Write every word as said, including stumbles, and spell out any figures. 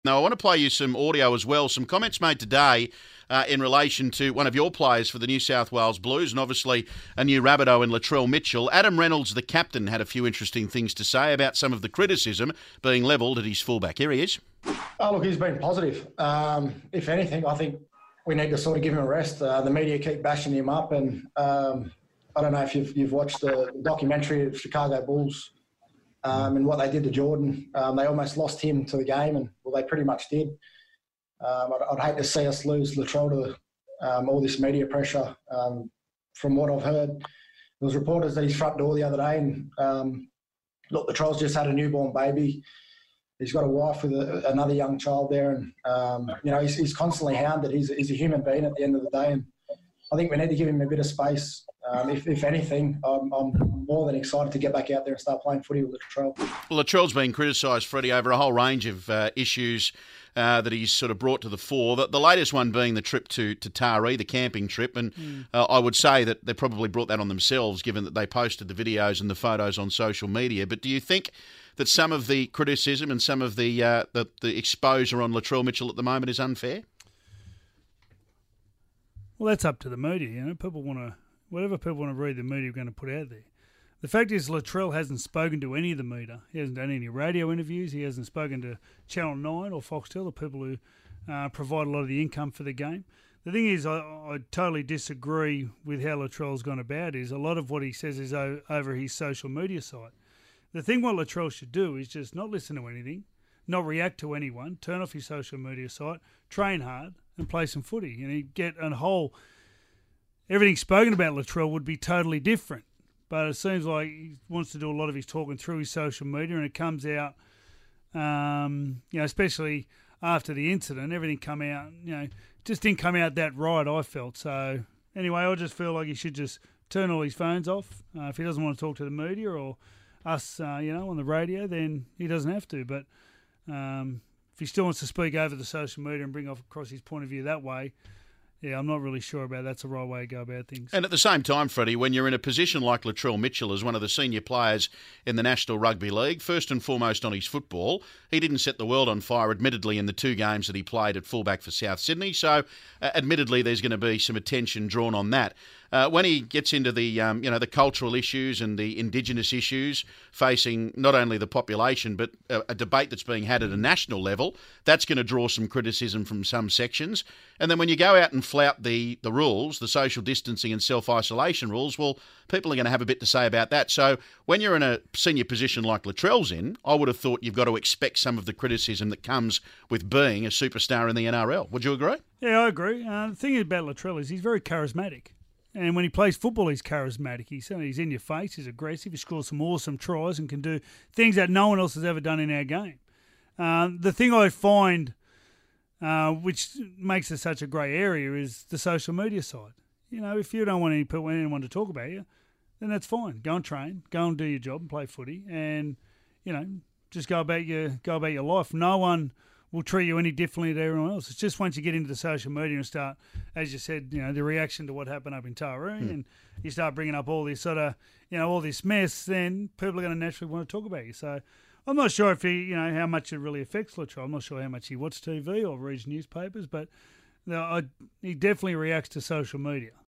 Now, I want to play you some audio as well, some comments made today uh, in relation to one of your players for the New South Wales Blues, and obviously a new Rabbitoh in Latrell Mitchell. Adam Reynolds, the captain, had a few interesting things to say about some of the criticism being levelled at his fullback. Here he is. Oh, look, he's been positive. Um, if anything, I think we need to sort of give him a rest. Uh, the media keep bashing him up, and um, I don't know if you've, you've watched the documentary of Chicago Bulls um, and what they did to Jordan. Um, they almost lost him to the game, and well, they pretty much did. Um, I'd, I'd hate to see us lose Latrell to um, all this media pressure. Um, from what I've heard, there was reporters at his front door the other day, and um, look, Latrell's just had a newborn baby. He's got a wife with a, another young child there, and um, you know he's, he's constantly hounded. He's, he's a human being at the end of the day, and I think we need to give him a bit of space. Um, if, if anything, I'm, I'm more than excited to get back out there and start playing footy with Latrell. Well, Latrell's been criticised, Freddie, over a whole range of uh, issues uh, that he's sort of brought to the fore. The, the latest one being the trip to, to Taree, the camping trip, and mm. uh, I would say that they probably brought that on themselves, given that they posted the videos and the photos on social media. But do you think that some of the criticism and some of the, uh, the the exposure on Latrell Mitchell at the moment is unfair? Well, that's up to the media. You know, people want to, whatever people want to read, the media are going to put out there. The fact is, Latrell hasn't spoken to any of the media. He hasn't done any radio interviews. He hasn't spoken to Channel nine or Foxtel, the people who uh, provide a lot of the income for the game. The thing is, I, I totally disagree with how Latrell's gone about. Is a lot of what he says is o- over his social media site. The thing what Latrell should do is just not listen to anything, not react to anyone, turn off his social media site, train hard, and play some footy. And he'd get a whole... Everything spoken about Latrell would be totally different. But it seems like he wants to do a lot of his talking through his social media, and it comes out, um, you know, especially after the incident, everything come out, you know, just didn't come out that right, I felt. So anyway, I just feel like he should just turn all his phones off. Uh, if he doesn't want to talk to the media or us, uh, you know, on the radio, then he doesn't have to. But um, if he still wants to speak over the social media and bring off across his point of view that way, yeah, I'm not really sure about that's the right way to go about things. And at the same time, Freddie, when you're in a position like Latrell Mitchell as one of the senior players in the National Rugby League, first and foremost on his football, he didn't set the world on fire, admittedly, in the two games that he played at fullback for South Sydney. So, uh, admittedly, there's going to be some attention drawn on that. Uh, when he gets into the um, you know the cultural issues and the Indigenous issues facing not only the population but a, a debate that's being had at a national level, that's going to draw some criticism from some sections. And then when you go out and flout the, the rules, the social distancing and self-isolation rules, well, people are going to have a bit to say about that. So when you're in a senior position like Latrell's in, I would have thought you've got to expect some of the criticism that comes with being a superstar in the N R L. Would you agree? Yeah, I agree. Uh, the thing about Latrell is he's very charismatic. And when he plays football, he's charismatic. He's, he's in your face. He's aggressive. He scores some awesome tries and can do things that no one else has ever done in our game. Uh, the thing I find, uh, which makes it such a grey area, is the social media side. You know, if you don't want any, anyone to talk about you, then that's fine. Go and train. Go and do your job and play footy. And, you know, just go about your go about your life. No one will treat you any differently to everyone else. It's just once you get into the social media and start, as you said, you know, the reaction to what happened up in Taree, hmm. and you start bringing up all this sort of, you know, all this mess, then people are going to naturally want to talk about you. So I'm not sure if he, you know, how much it really affects Latrell. I'm not sure how much he watches T V or reads newspapers, but you know, I, he definitely reacts to social media.